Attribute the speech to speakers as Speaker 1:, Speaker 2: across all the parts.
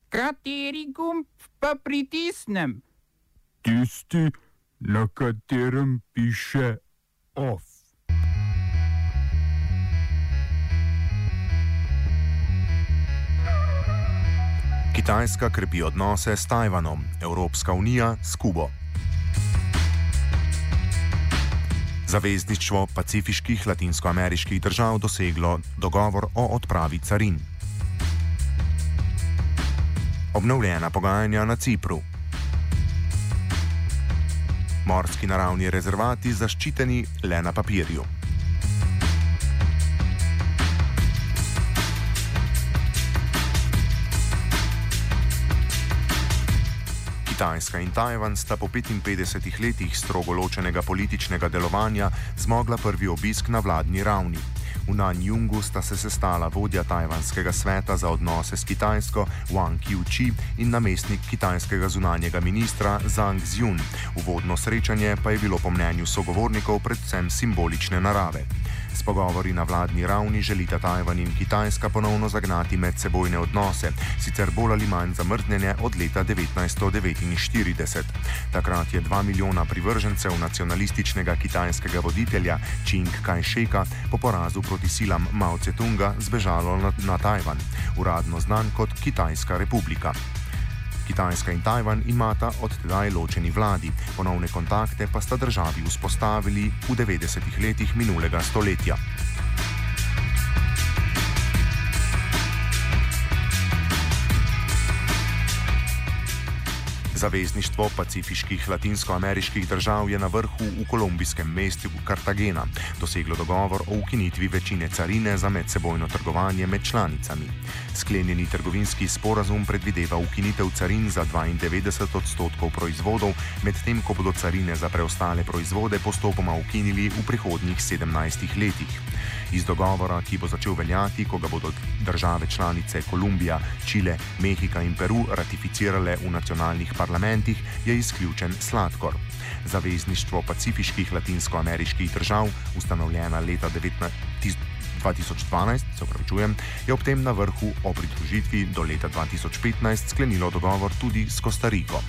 Speaker 1: Kateri gumb pa pritisnem?
Speaker 2: Tisti, na katerem piše OF.
Speaker 3: Kitajska krepi odnose s Tajvanom, Evropska unija s Kubo. Zavezništvo pacifiških latinskoameriških držav doseglo dogovor o odpravi carin. Obnovljena pogajanja na Cipru. Morski naravni rezervati zaščiteni le na papirju. Kitajska in Tajvan sta po 55 letih strogo ločenega političnega delovanja zmogla prvi obisk na vladni ravni. V Nanjungu sta se sestala vodja tajvanskega sveta za odnose s Kitajsko Wang Qiuqi in namestnik kitajskega zunanjega ministra Zhang Zhiyun. Uvodno srečanje pa je bilo po mnenju sogovornikov predvsem simbolične narave. S pogovori na vladni ravni želita Tajvan in Kitajska ponovno zagnati medsebojne odnose, sicer bolj ali manj zamrznjene od leta 1949. Takrat je 2 milijona privržencev nacionalističnega kitajskega voditelja Chiang Kai-sheka po porazu proti silam Mao Tse-tunga zbežalo na Tajvan, uradno znan kot Kitajska republika. Kitajska in Tajvan imata od tedaj ločeni vladi, ponovne kontakte pa sta državi vzpostavili v 90-ih letih minulega stoletja. Zavezništvo pacifiških latinskoameriških držav je na vrhu v kolumbijskem mestu Cartagena doseglo dogovor o ukinitvi večine carine za medsebojno trgovanje med članicami. Sklenjeni trgovinski sporazum predvideva ukinitev carin za 92% proizvodov, medtem ko bodo carine za preostale proizvode postopoma ukinili v prihodnjih 17 letih. Iz dogovora, ki bo začel veljati, ko ga bodo države članice Kolumbija, Čile, Mehika in Peru ratificirale v nacionalnih parlamentih, je izključen sladkor. Zavezništvo pacifiških latinskoameriških držav, ustanovljena leta 2012, je ob tem na vrhu o pridružitvi do leta 2015 sklenilo dogovor tudi s Kostariko.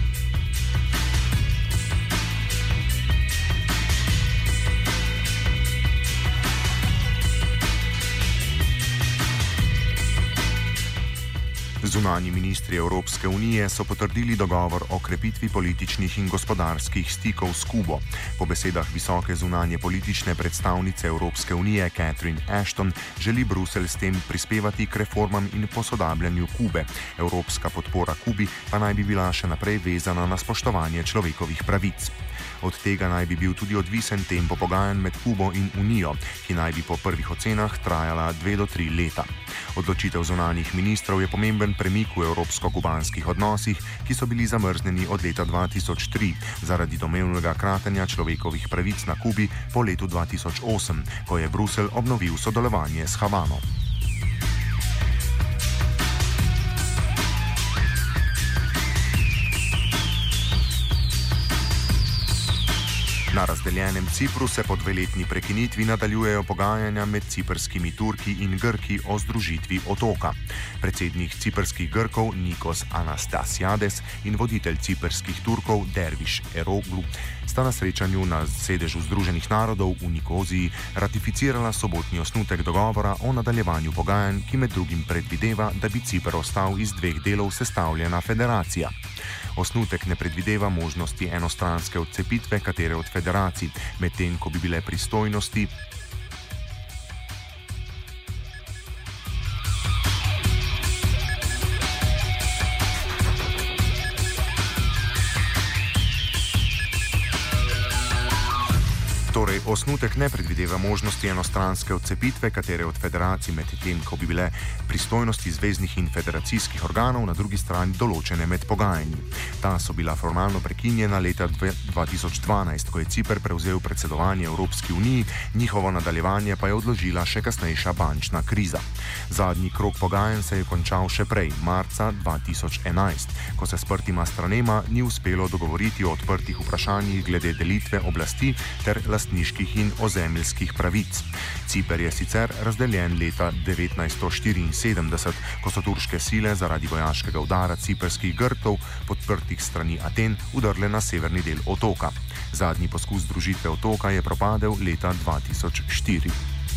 Speaker 3: Zunanji ministri Evropske unije so potrdili dogovor o krepitvi političnih in gospodarskih stikov s Kubo. Po besedah visoke zunanje politične predstavnice Evropske unije Catherine Ashton želi Bruselj s tem prispevati k reformam in posodabljanju Kube. Evropska podpora Kubi pa naj bi bila še naprej vezana na spoštovanje človekovih pravic. Od tega naj bi bil tudi odvisen tempo pogajanj med Kubo in Unijo, ki naj bi po prvih ocenah trajala 2 do 3 leta. Odločitev zunanjih ministrov je pomemben premik v evropsko-kubanskih odnosih, ki so bili zamrznjeni od leta 2003 zaradi domnevnega kratenja človekovih pravic na Kubi po letu 2008, ko je Bruselj obnovil sodelovanje s Havano. Na razdeljenem Cipru se po 2-letni prekinitvi nadaljujejo pogajanja med ciprskimi Turki in Grki o združitvi otoka. Predsednik ciprskih Grkov Nikos Anastasiades in voditelj ciprskih Turkov Derviš Eroglu sta na srečanju na sedežu Združenih narodov v Nikoziji ratificirala sobotni osnutek dogovora o nadaljevanju pogajanj, ki med drugim predvideva, da bi Cipr ostal iz 2 delov sestavljena federacija. Osnutek ne predvideva možnosti enostranske odcepitve katere od federacij, medtem ko bi bile pristojnosti Torej, osnutek ne predvideva možnosti enostranske odcepitve katere od federacij, medtem ko bi bile pristojnosti zveznih in federacijskih organov na drugi strani določene med pogajanji. Ta so bila formalno prekinjena leta 2012, ko je Ciper prevzel predsedovanje Evropski uniji, njihovo nadaljevanje pa je odložila še kasnejša bančna kriza. Zadnji krog pogajanj se je končal še prej, marca 2011, ko se sprtima stranema ni uspelo dogovoriti o odprtih vprašanjih glede delitve oblasti ter lastniških ribiških in ozemeljskih pravic. Ciper je sicer razdeljen leta 1974, ko so turške sile zaradi vojaškega udara ciperskih Grkov, podprtih strani Aten, udrle na severni del otoka. Zadnji poskus združitve otoka je propadel leta 2004.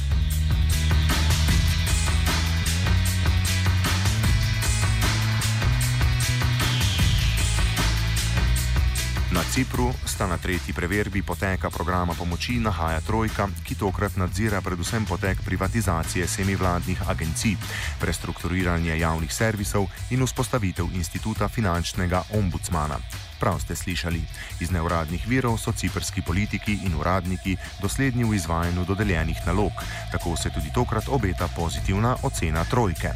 Speaker 3: Na Cipru sta na tretji preverbi poteka programa pomoči nahaja trojka, ki tokrat nadzira predvsem potek privatizacije semivladnih agencij, prestrukturiranje javnih servisov in vzpostavitev instituta finančnega ombudsmana. Prav ste slišali. Iz neuradnih virov so ciprski politiki in uradniki dosledni v izvajanju dodeljenih nalog. Tako se tudi tokrat obeta pozitivna ocena trojke.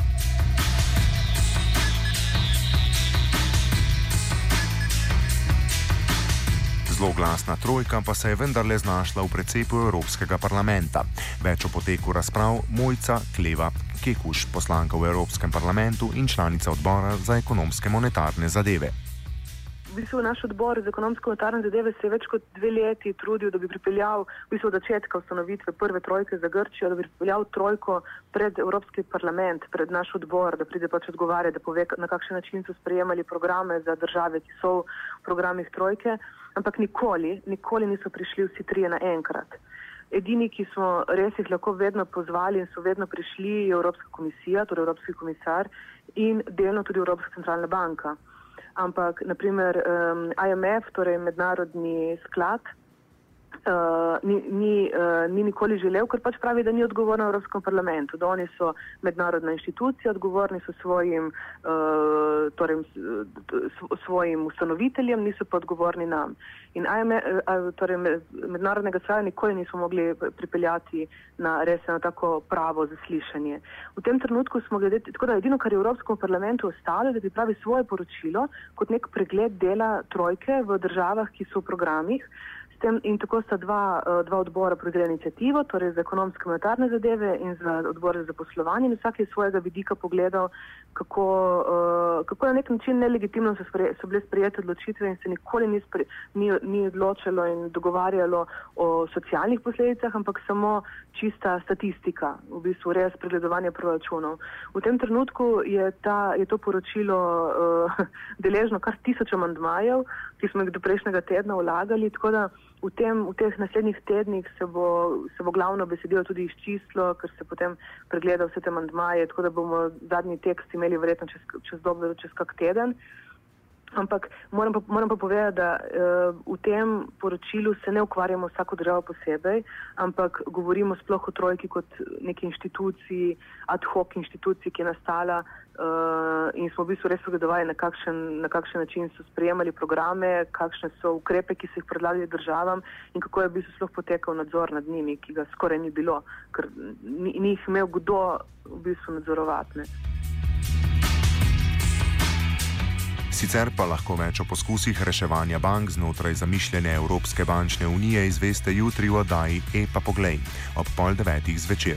Speaker 3: Zloglasna trojka pa se je vendarle znašla v precepu Evropskega parlamenta. Več o poteku razprav Mojca Kleva Kekuš, poslanka v Evropskem parlamentu in članica odbora za ekonomske monetarne zadeve.
Speaker 4: V bistvu naš odbor za ekonomsko-monetarne zadeve se je več kot 2 leti trudil, da bi pripeljal v bistvu od začetka ustanovitve prve trojke za Grčijo, da bi pripeljal trojko pred Evropski parlament, pred naš odbor, da pride pač odgovarjati, da pove, na kakšen način so sprejemali programe za države, ki so v programih trojke, ampak nikoli niso prišli vsi trije naenkrat. Edini, ki smo res jih lahko vedno pozvali in so vedno prišli, je Evropska komisija, torej Evropski komisar in delno tudi Evropska centralna banka. Ampak, naprimer, IMF, torej mednarodni sklad, ni nikoli želel, ker pač pravi, da ni odgovoren v Evropskem parlamentu. Da oni so mednarodna inštitucija, odgovorni so svojim ustanoviteljem, niso pa odgovorni nam. In torej mednarodnega sklada nikoli nismo mogli pripeljati na res na tako pravo zaslišanje. V tem trenutku smo tako da edino, kar je v Evropskem parlamentu ostalo, da pripravi svoje poročilo kot nek pregled dela trojke v državah, ki so v programih. In tako sta dva odbora proizvedla inicijativo, torej za ekonomske monetarne zadeve in za odbor za zaposlovanje, in vsak je svojega vidika pogledal, kako na nek način nelegitimno so bile sprejete odločitve in se nikoli ni odločilo in dogovarjalo o socialnih posledicah, ampak samo čista statistika, v bistvu res pregledovanje proračunov. V tem trenutku je to poročilo deležno kar 1000 amandmajev, ki smo jih do prejšnjega tedna vlagali, tako da v teh naslednjih tednih se bo glavno besedilo tudi izčistilo, ker se potem pregleda vse te amandmaje, tako da bomo zadnji tekst imeli verjetno čez kak teden. Ampak moram pa povedati, da v tem poročilu se ne ukvarjamo vsako državo posebej, ampak govorimo sploh o trojki kot neki inštituciji, ad hoc inštituciji, ki je nastala in smo v bistvu res pogledovali, na kakšen način so sprejemali programe, kakšne so ukrepe, ki so jih predlagali državam in kako je v bistvu sploh potekal nadzor nad njimi, ki ga skoraj ni bilo, ker ni jih imel kdo v bistvu nadzorovati.
Speaker 3: Sicer pa lahko več o poskusih reševanja bank znotraj zamišljene Evropske bančne unije izveste jutri v oddaji Pa poglej ob 8:30 zvečer.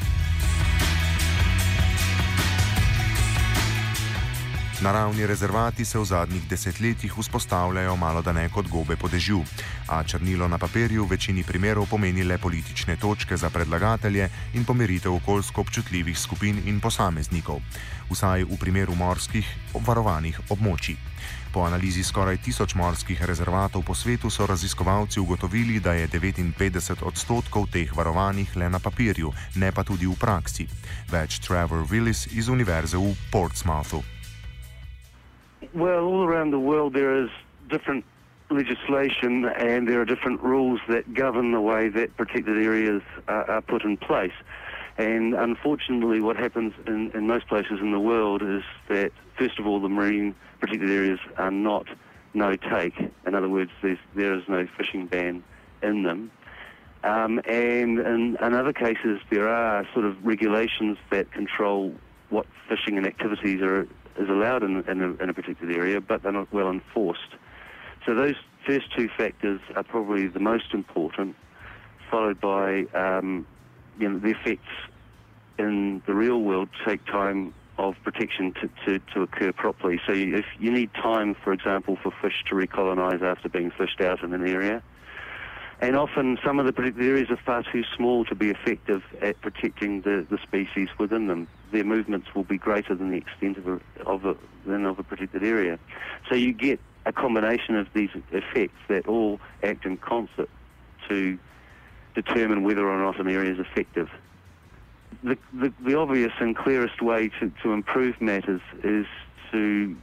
Speaker 3: Naravni rezervati se v zadnjih desetletjih vzpostavljajo malodane kot gobe po dežju, a črnilo na papirju v večini primerov pomeni le politične točke za predlagatelje in pomiritev okoljsko občutljivih skupin in posameznikov, vsaj v primeru morskih obvarovanih območij. Po analizi skoraj 1000 morskih rezervatov po svetu so raziskovalci ugotovili, da je 59% teh varovanih le na papirju, ne pa tudi v praksi. Več Trevor Willis iz Univerze v Portsmouthu.
Speaker 5: Well, all around the world there is different legislation and there are different rules that govern the way that protected areas are put in place. And unfortunately what happens in most places in the world is that, first of all, the marine protected areas are not no-take. In other words, there is no fishing ban in them. And in other cases there are sort of regulations that control what fishing and activities is allowed in a protected area, but they're not well enforced. So those first two factors are probably the most important, followed by the effects in the real world take time of protection to occur properly. So if you need time, for example, for fish to recolonize after being fished out in an area, And often some of the protected areas are far too small to be effective at protecting the species within them. Their movements will be greater than the extent of a protected area. So you get a combination of these effects that all act in concert to determine whether or not an area is effective. The obvious and clearest way to improve matters is to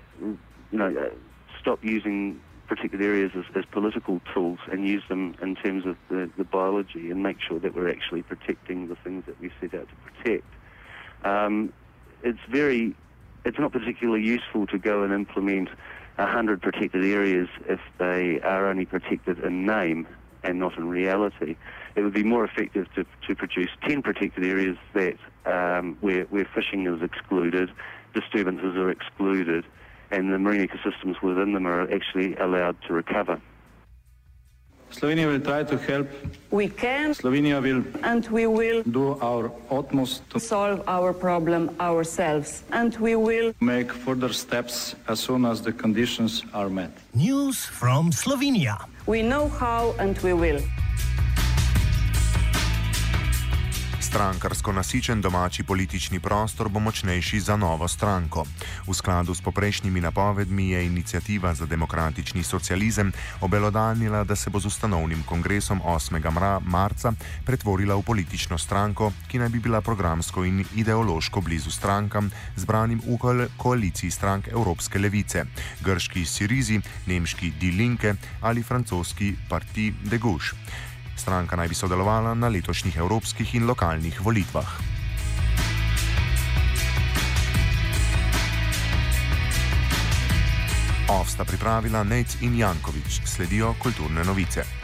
Speaker 5: stop using protected areas as political tools and use them in terms of the biology, and make sure that we're actually protecting the things that we set out to protect. It's not particularly useful to go and implement 100 protected areas if they are only protected in name and not in reality. It would be more effective to produce 10 protected areas that where fishing is excluded, disturbances are excluded, and the marine ecosystems within them are actually allowed to recover.
Speaker 6: Slovenia will try to help.
Speaker 7: We can.
Speaker 6: Slovenia will.
Speaker 7: And we will.
Speaker 6: Do our utmost to
Speaker 7: solve our problem ourselves. And we will.
Speaker 6: Make further steps as soon as the conditions are met.
Speaker 8: News from Slovenia.
Speaker 7: We know how and we will.
Speaker 3: Strankarsko nasičen domači politični prostor bo močnejši za novo stranko. V skladu s poprejšnjimi napovedmi je Iniciativa za demokratični socializem obelodanila, da se bo z ustanovnim kongresom 8. marca pretvorila v politično stranko, ki naj bi bila programsko in ideološko blizu strankam, zbranim v koaliciji strank Evropske levice, grški Syrizi, nemški Die Linke ali francoski Parti de Gauche. Stranka naj bi sodelovala na letošnjih evropskih in lokalnih volitvah. Sta pripravila Nejc in Janković, sledijo kulturne novice.